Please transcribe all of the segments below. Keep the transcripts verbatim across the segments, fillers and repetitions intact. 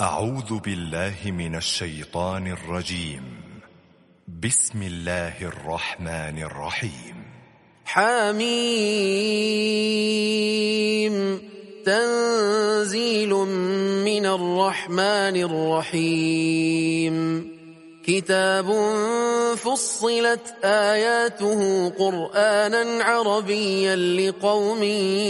أعوذ بالله من الشيطان الرجيم. بسم الله الرحمن الرحيم. حميم تنزيل من الرحمن الرحيم. كتاب فصلت آياته قرآنا عربيا لقوم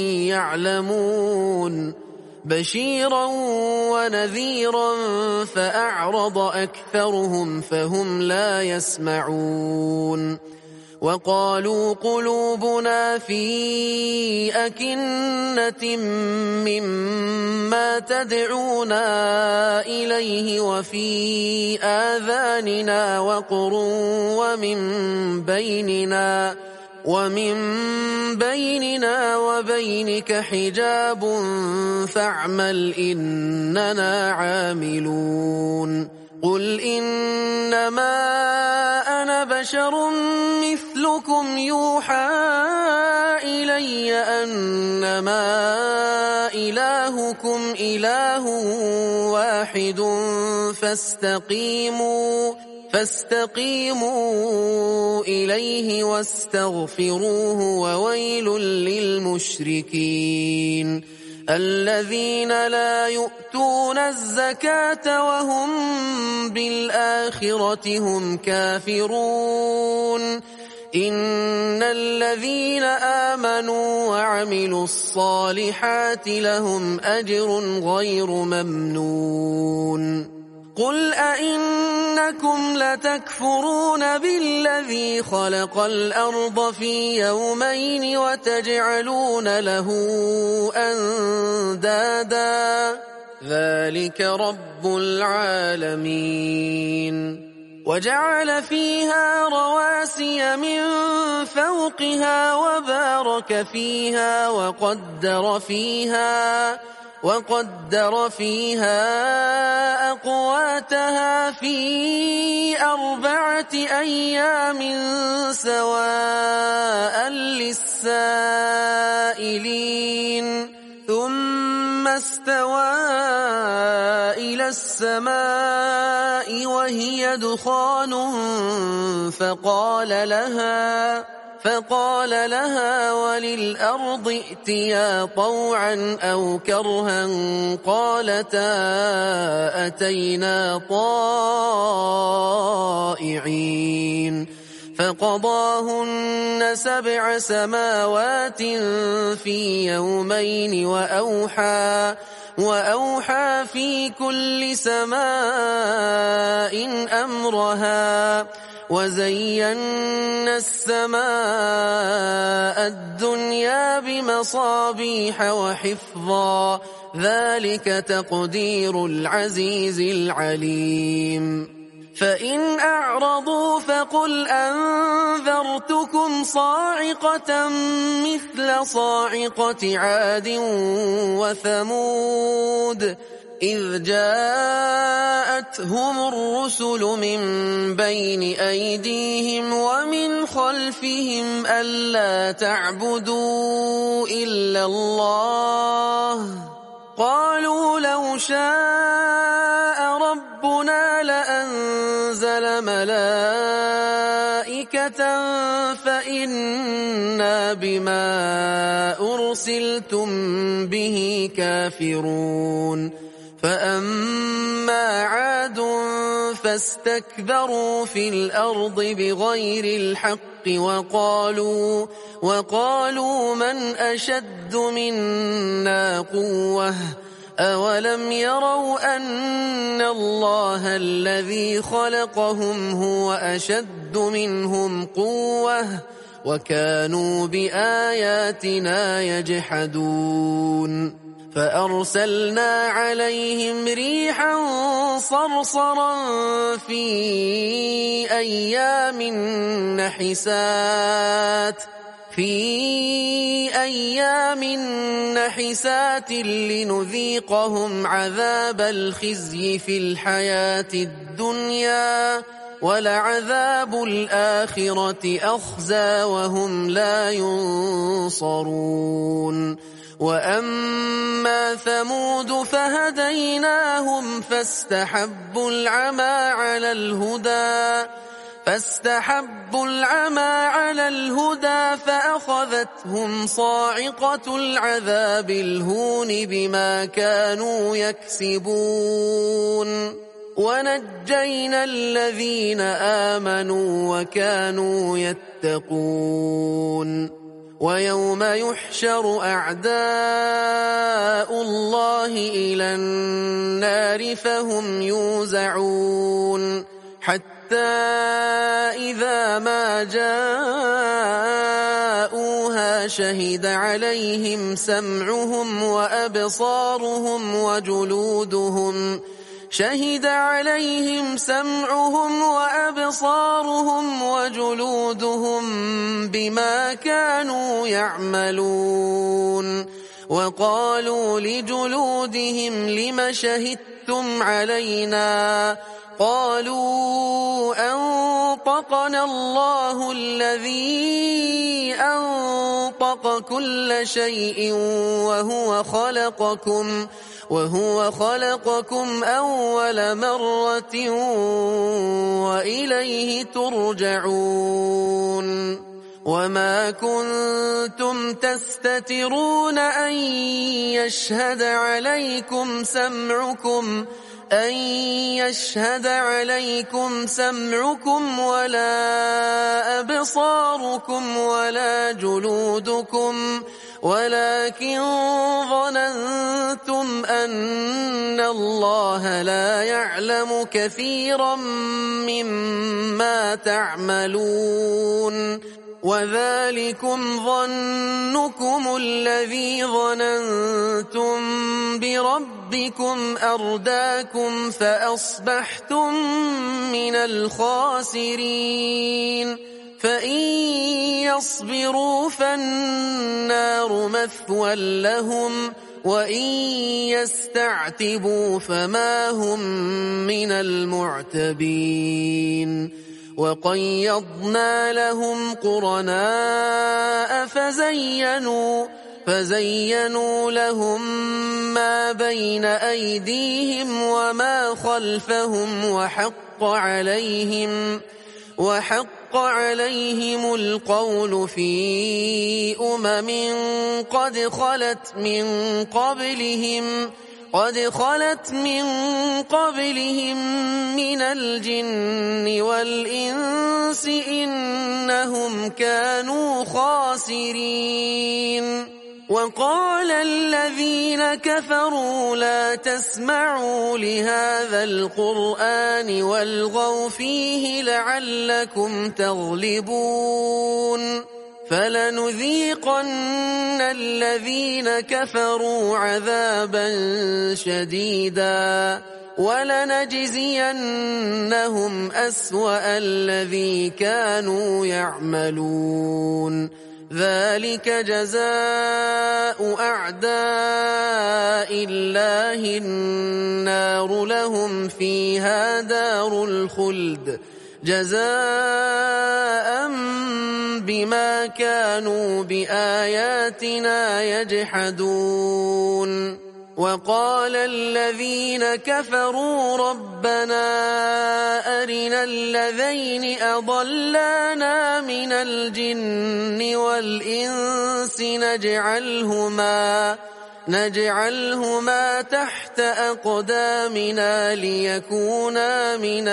يعلمون بشيرا ونذيرا فأعرض أكثرهم فهم لا يسمعون. وقالوا قلوبنا في أكنة مما تدعونا إليه وفي آذاننا وقر ومن بيننا ومن بيننا وبينك حجاب فاعمل إننا عاملون. قل إنما أنا بشر مثلكم يوحى إلي أنما إلهكم إله واحد فاستقيموا فاستقيموا إليه واستغفروه وويل للمشركين الذين لا يؤتون الزكاة وهم بالآخرة هم كافرون. إن الذين آمنوا وعملوا الصالحات لهم أجر غير ممنون. قل أئنكم لتكفرون بالذي خلق الأرض في يومين وتجعلون له أندادا ذلك رب العالمين. وجعل فيها رواسي من فوقها وبارك فيها وقدر فيها وقدر فيها أقواتها في أربعة أيام سواء للسائلين ثم استوى إلى السماء وهي دخان فقال لها فقال لها وللأرض ائتيا طوعا أو كرها قالتا أتينا طائعين. فقضاهن سبع سماوات في يومين وأوحى وأوحى في كل سماء أمرها وزينا السماء الدنيا بمصابيح وحفظا ذلك تقدير العزيز العليم. فإن أعرضوا فقل أنذرتكم صاعقة مثل صاعقة عاد وثمود إذ جاءتهم الرسل من بين أيديهم ومن خلفهم ألا تعبدوا إلا الله قالوا لو شاء ربنا لأنزل ملائكة فإنا بما أرسلتم به كافرون. فأما عاد فاستكبروا في الأرض بغير الحق وقالوا وقالوا من أشد منا قوة أولم يروا أن الله الذي خلقهم هو أشد منهم قوة وكانوا بآياتنا يجحدون. فأرسلنا عليهم ريحا صرصرا في أيام نحسات في أيام نحسات لنذيقهم عذاب الخزي في الحياة الدنيا ولعذاب الآخرة أخزى وهم لا ينصرون. وأما ثمود فهديناهم فاستحبوا العمى على الهدى فاستحبوا العمى على الهدى فأخذتهم صاعقة العذاب الهون بما كانوا يكسبون ونجينا الذين آمنوا وكانوا يتقون ويوم يحشر أعداء الله إلى النار فهم يوزعون حتى إذا ما جاءوها شهد عليهم سمعهم وأبصارهم وجلودهم شهد عليهم سمعهم وأبصارهم وجلودهم بما كانوا يعملون وقالوا لجلودهم لم شهدتم علينا قالوا أنطقنا الله الذي أنطق كل شيء وهو خلقكم وهو خلقكم أول مرة وإليه ترجعون وما كنتم تستترون أن يشهد عليكم سمعكم أن يشهد عليكم سمعكم ولا أبصاركم ولا جلودكم ولكن ظننتم أن الله لا يعلم كثيرا مما تعملون وذلكم ظنكم الذي ظننتم بربكم أرداكم فأصبحتم من الخاسرين فإن يصبروا فالنار مثوى لهم وإن يستعتبوا فما هم من المعتبين وقيضنا لهم قرناء فزينوا فزينوا لهم ما بين أيديهم وما خلفهم وحق عليهم وحق عليهم القول في أمم قد خلت من قبلهم قد خلت من قبلهم من الجن والإنس إنهم كانوا خاسرين وقال الذين كفروا لا تسمعوا لهذا القرآن والغوا فيه لعلكم تغلبون فلنذيقن الذين كفروا عذابا شديدا ولنجزينهم أسوأ الذي كانوا يعملون ذلك جزاء أعداء الله النار لهم فيها دار الخلد جزاء بما كانوا بآياتنا يجحدون وقال الذين كفروا ربنا أرنا الذين أضلانا من الجن والإنس نجعلهما نجعلهما تحت أقدامنا ليكونا من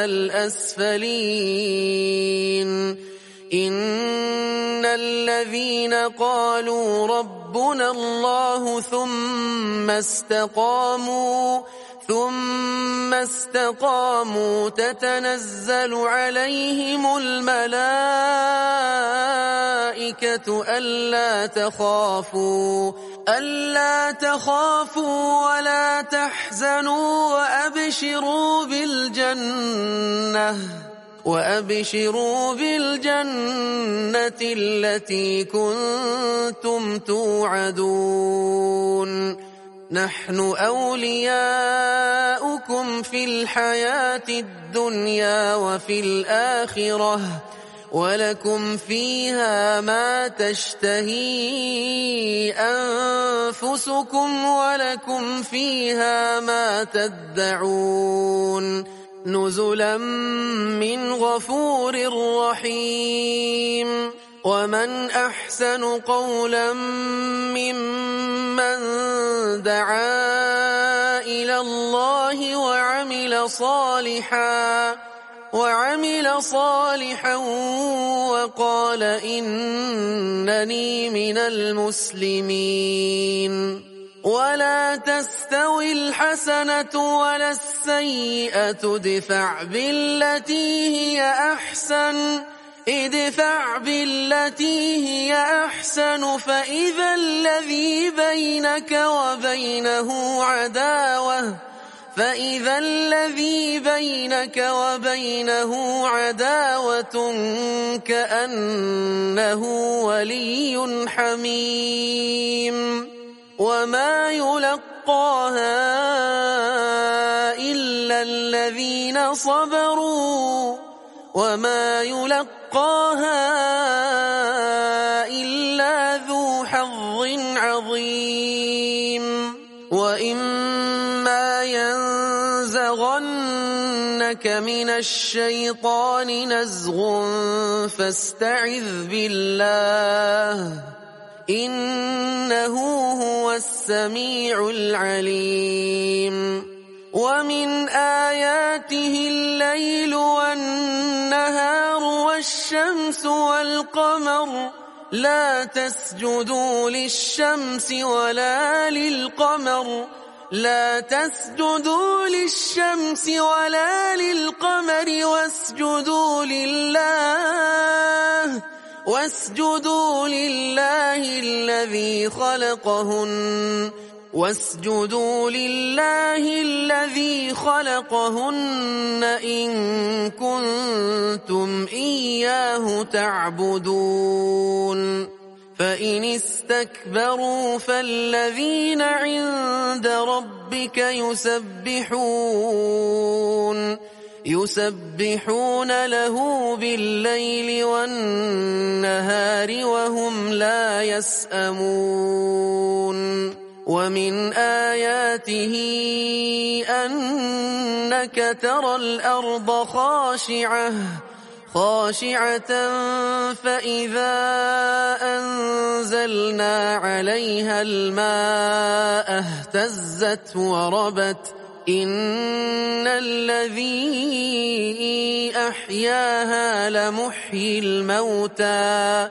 الأسفلين إن الذين قالوا ربنا الله ثم استقاموا ثم استقاموا تتنزل عليهم الملائكة ألا تخافوا ألا تخافوا ولا تحزنوا وأبشروا بالجنة وأبشروا بالجنة التي كنتم توعدون نحن أولياؤكم في الحياة الدنيا وفي الآخرة ولكم فيها ما تشتهي أنفسكم ولكم فيها ما تدعون نزلا من غفور رحيم ومن أحسن قولا ممن دعا إلى الله وعمل صالحا وعمل صالحا وقال إنني من المسلمين ولا تستوي الحسنة ولا السيئة ادفع بالتي هي أحسن ادفع بالتي هي أحسن فإذا الذي بينك وبينه عداوة فإذا الذي بينك وبينه عداوة كأنه ولي حميم وما يلقاها إلا الذين صبروا وما يلقاها إلا ذو حظ عظيم وإما ينزغنك من الشيطان نزغ فاستعذ بالله إنه هو السميع العليم ومن آياته الليل والنهار والشمس والقمر لا تسجدوا للشمس ولا للقمر لا تسجدوا للشمس ولا للقمر واسجدوا لله واسجدوا لله الذي خلقهن واسجدوا لله الذي خلقهن إن كنتم إياه تعبدون فإن استكبروا فالذين عند ربك يسبحون يسبحون له بالليل والنهار وهم لا يسأمون ومن آياته أنك ترى الأرض خاشعة خاشعة فإذا أنزلنا عليها الماء اهتزت وربت إن الذي أحياها لمحيي الموتى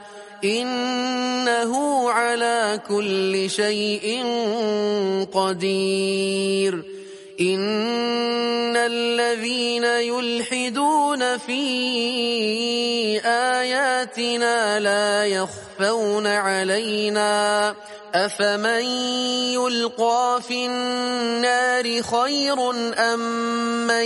إنه على كل شيء قدير إن الذين يلحدون في آياتنا لا يخفون علينا أفمن يلقى في النار خير أم من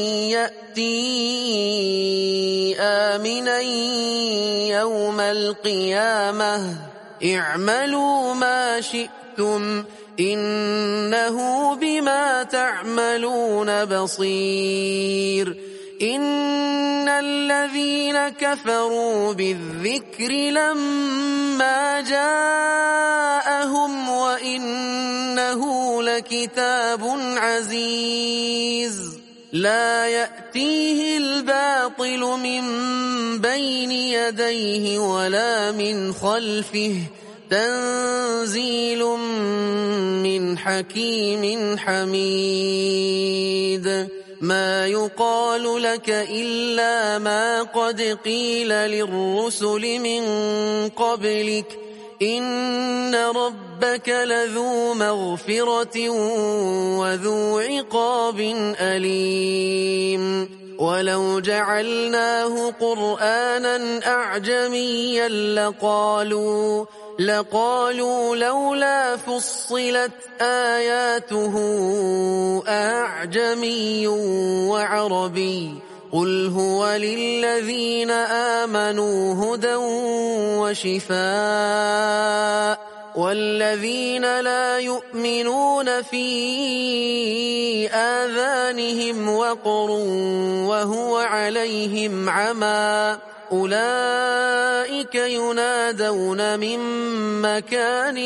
يأتي آمنا يوم القيامة اعملوا ما شئتم إنه بما تعملون بصير إن الذين كفروا بالذكر لما جاءهم وإنه لكتاب عزيز لا يأتيه الباطل من بين يديه ولا من خلفه تنزيل من حكيم حميد ما يقال لك إلا ما قد قيل للرسل من قبلك إن ربك لذو مغفرة وذو عقاب أليم ولو جعلناه قرآنا أعجميا لقالوا لقالوا لولا فصلت آياته أعجمي وعربي قل هو للذين آمنوا هدى وشفاء والذين لا يؤمنون في آذانهم وقر وهو عليهم عمى أولئك ينادون من مكان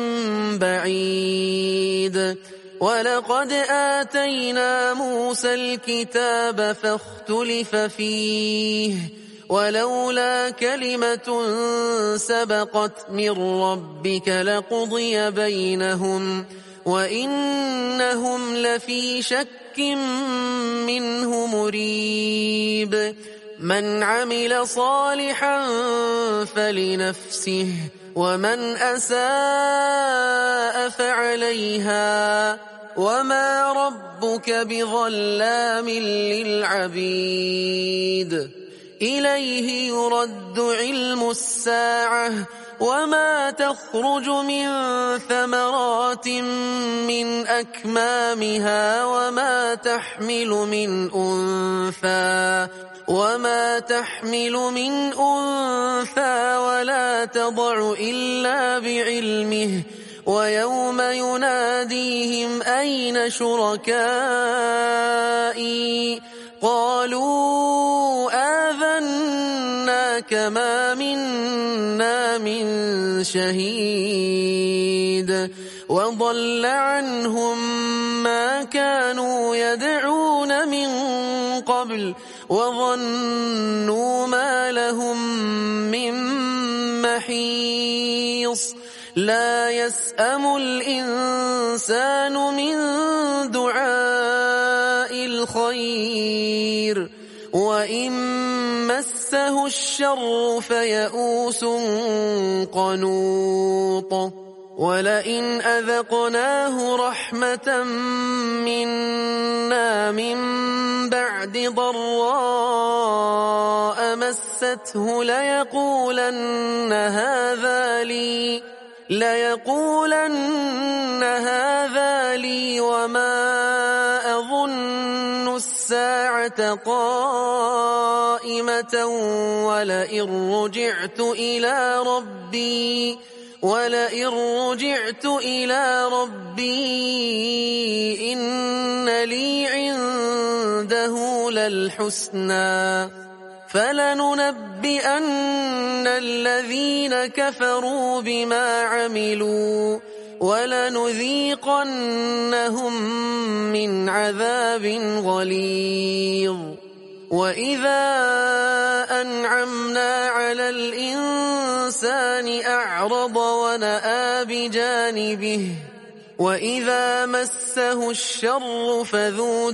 بعيد ولقد آتينا موسى الكتاب فاختلف فيه ولولا كلمة سبقت من ربك لقضي بينهم وإنهم لفي شك منه مريب من عمل صالحا فلنفسه ومن أساء فعليها وما ربك بظلام للعبيد إليه يرد علم الساعة وما تخرج من ثمرات من أكمامها وما تحمل من أنثى وما تحمل من أنثى ولا تضع إلا بعلمه ويوم يناديهم أين شركائي قالوا آذناك ما منا من شهيد وضل عنهم ما كانوا يدعون من قبل وظنوا ما لهم من محيص لا يسأم الإنسان من دعاء الخير وإن مسه الشر فيئوس قنوط ولئن أذقناه رحمة منا من بعد ضراء مسته ليقولن هذا لي ليقولن هذا لي وما أظن الساعة قائمة ولئن رجعت إلى ربي ولئن رجعت إلى ربي إن لي عنده للحسنى فلننبئن الذين كفروا بما عملوا ولنذيقنهم من عذاب غليظ وإذا أنعمنا على الإنسان أعرض ونأى بجانبه وإذا مسه الشر فذو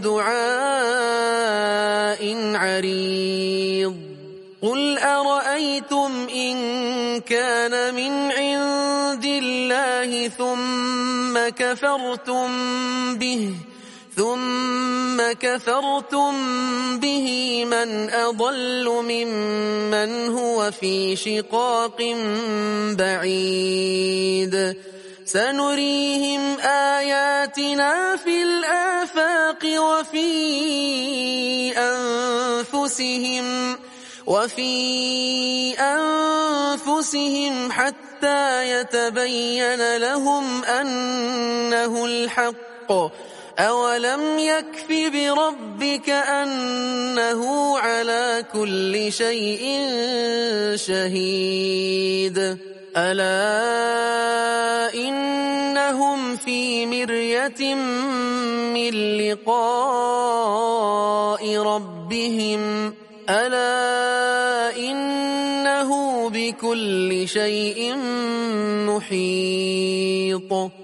دعاء عريض قل أرأيتم إن كان من عند الله ثم كفرتم به ثم كفرتم به من أضل ممن هو في شقاق بعيد سنريهم آياتنا في الآفاق وفي أنفسهم وفي أنفسهم حتى يتبين لهم أنه الحق أولم يكف بربك أنه على كل شيء شهيد ألا إنهم في مرية من لقاء ربهم ألا إنه بكل شيء محيط